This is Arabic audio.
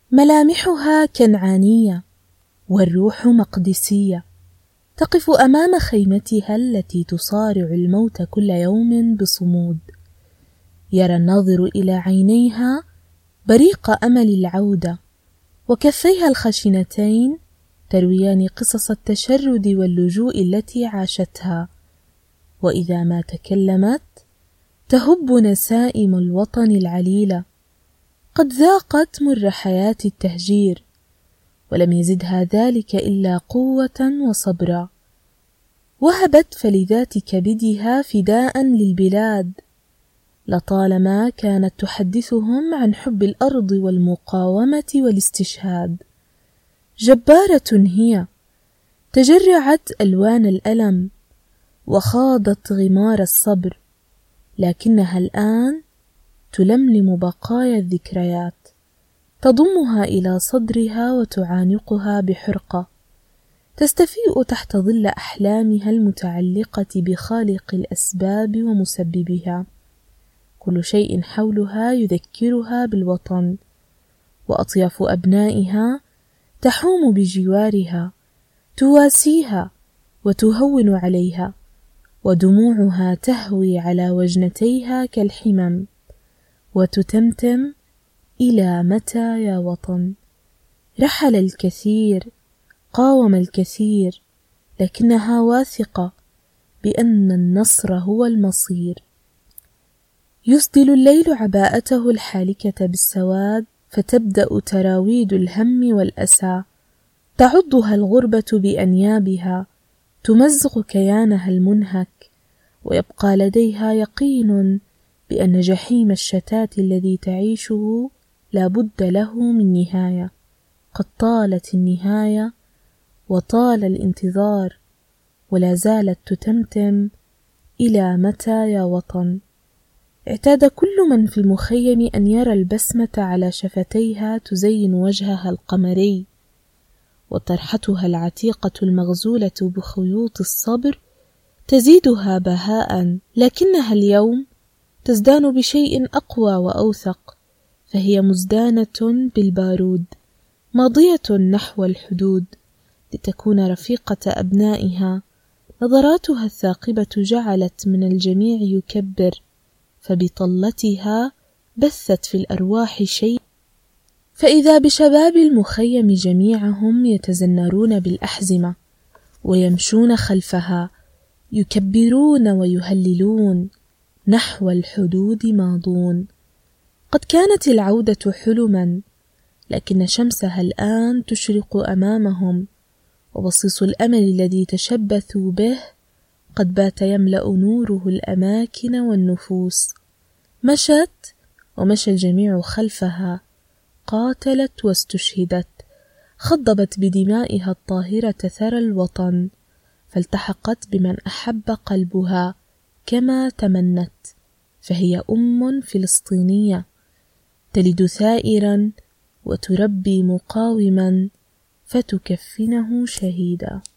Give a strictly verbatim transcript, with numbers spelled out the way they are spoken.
ملامحها كنعانية والروح مقدسية، تقف أمام خيمتها التي تصارع الموت كل يوم بصمود. يرى الناظر إلى عينيها بريق أمل العودة، وكفيها الخشنتين ترويان قصص التشرد واللجوء التي عاشتها. وإذا ما تكلمت تهب نسائم الوطن العليلة، قد ذاقت مر حياة التهجير، ولم يزدها ذلك إلا قوة وصبرا. وهبت فلذات كبدها فداء للبلاد، لطالما كانت تحدثهم عن حب الأرض والمقاومة والاستشهاد. جبارة هي، تجرعت ألوان الألم وخاضت غمار الصبر، لكنها الآن تلملم بقايا الذكريات، تضمها إلى صدرها وتعانقها بحرقة، تستفيء تحت ظل أحلامها المتعلقة بخالق الأسباب ومسببها. كل شيء حولها يذكرها بالوطن، وأطياف أبنائها تحوم بجوارها، تواسيها وتهون عليها، ودموعها تهوي على وجنتيها كالحمم، وتتمتم: إلى متى يا وطن؟ رحل الكثير، قاوم الكثير، لكنها واثقة بأن النصر هو المصير. يسدل الليل عباءته الحالكة بالسواد، فتبدأ تراويد الهم والأسى، تعضها الغربة بأنيابها، تمزق كيانها المنهك، ويبقى لديها يقين بأن جحيم الشتات الذي تعيشه لا بد له من نهاية. قد طالت النهاية وطال الانتظار، ولا زالت تتمتم: إلى متى يا وطن؟ اعتاد كل من في المخيم أن يرى البسمة على شفتيها تزين وجهها القمري، وطرحتها العتيقة المغزولة بخيوط الصبر تزيدها بهاء، لكنها اليوم تزدان بشيء أقوى وأوثق، فهي مزدانة بالبارود، ماضية نحو الحدود لتكون رفيقة أبنائها. نظراتها الثاقبة جعلت من الجميع يكبر، فبطلتها بثت في الأرواح شيء. فإذا بشباب المخيم جميعهم يتزنرون بالأحزمة ويمشون خلفها، يكبرون ويهللون: نحو الحدود ماضون. قد كانت العودة حلما، لكن شمسها الآن تشرق أمامهم، وبصيص الأمل الذي تشبثوا به قد بات يملأ نوره الأماكن والنفوس. مشت ومشى الجميع خلفها، قاتلت واستشهدت، خضبت بدمائها الطاهرة ثرى الوطن، فالتحقت بمن أحب قلبها كما تمنت. فهي أم فلسطينية، تلد ثائرا وتربي مقاوما، فتكفنه شهيدا.